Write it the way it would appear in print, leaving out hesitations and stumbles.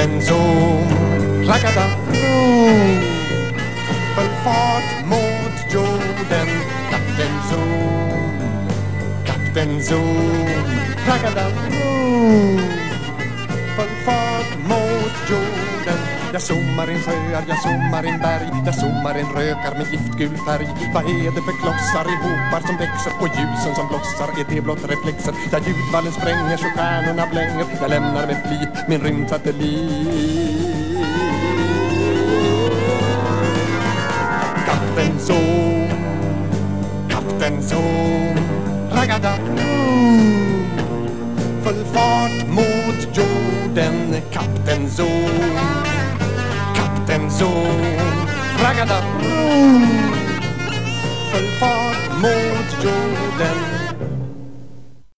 Kapten Zoom, ragada, boom. Full fart mot jorden. Kapten Zoom, Kapten Zoom, ragada, boom. Full fart mot jorden. Jag zoomar in sjöar, jag zoomar in berg. Jag zoomar in rökar med giftgul färg. Vad är det för klossar i hopar som växer? Och ljusen som blossar, är det blott reflexer? Där ljudvallen spränger så stjärnorna blänger. Jag lämnar med flit min rymdsatellit. Kapten Zoom, Kapten Zoom, ragada, boom. Full fart mot jorden. Kapten Zoom, Kapten Zoom, ragada, boom. Full fart mot jorden.